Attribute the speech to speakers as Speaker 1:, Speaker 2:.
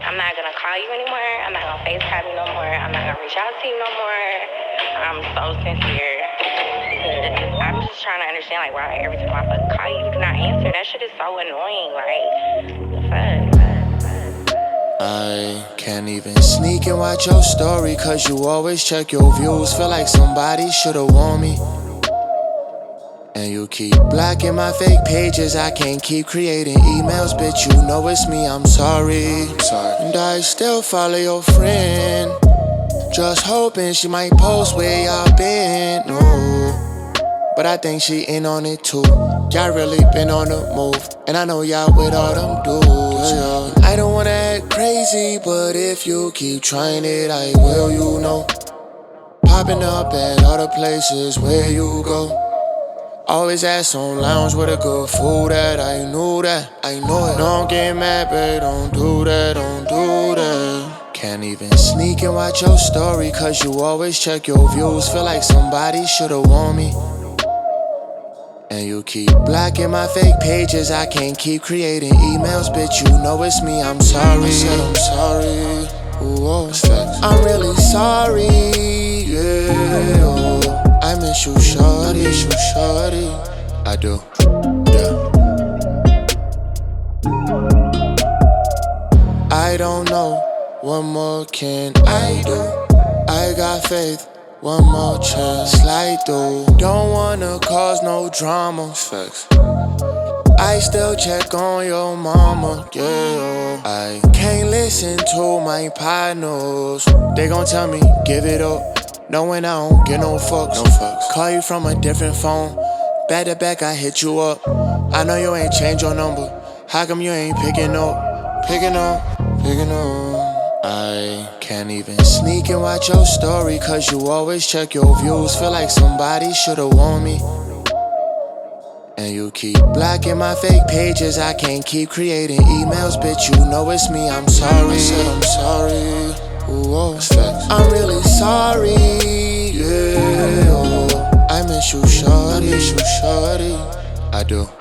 Speaker 1: I'm not gonna call you anymore. I'm not gonna FaceTime you no more. I'm not gonna reach out to you no more. I'm so sincere. I'm just trying to understand, like, why every time I fucking call you, you do not answer. That shit is so annoying. Like, the fuck?
Speaker 2: I can't even sneak and watch your story, cause you always check your views. Feel like somebody should've warned me. And you keep blocking my fake pages. I can't keep creating emails, bitch, you know it's me, I'm sorry. And I still follow your friend, just hoping she might post where y'all been. No, but I think she in on it too. Y'all really been on the move, and I know y'all with all them dudes, yeah. I don't wanna act crazy, but if you keep trying it, I will, you know. Popping up at all the places where you go. Always at some lounge with a good food at. I knew that, I know it. Don't get mad, babe, don't do that, don't do that. Can't even sneak and watch your story, cause you always check your views. Feel like somebody should've warned me. And you keep blocking my fake pages. I can't keep creating emails, bitch, you know it's me, I'm sorry. I said I'm sorry, ooh, oh. I'm really sorry, yeah, oh. I miss you, shorty, I do, yeah. I don't know, what more can I do? I got faith, one more chance, slide through. Don't wanna cause no drama, facts. I still check on your mama, yeah. I can't listen to my partners. They gon' tell me, give it up, knowing I don't get no fucks. Call you from a different phone, back to back I hit you up. I know you ain't changed your number, how come you ain't picking up? Picking up. I can't even sneak and watch your story, cause you always check your views. Feel like somebody should've warned me. And you keep blocking my fake pages. I can't keep creating emails, bitch, you know it's me, I'm sorry. I said I'm sorry, ooh, oh. I'm really sorry, yeah, oh. I miss you, shorty, I do.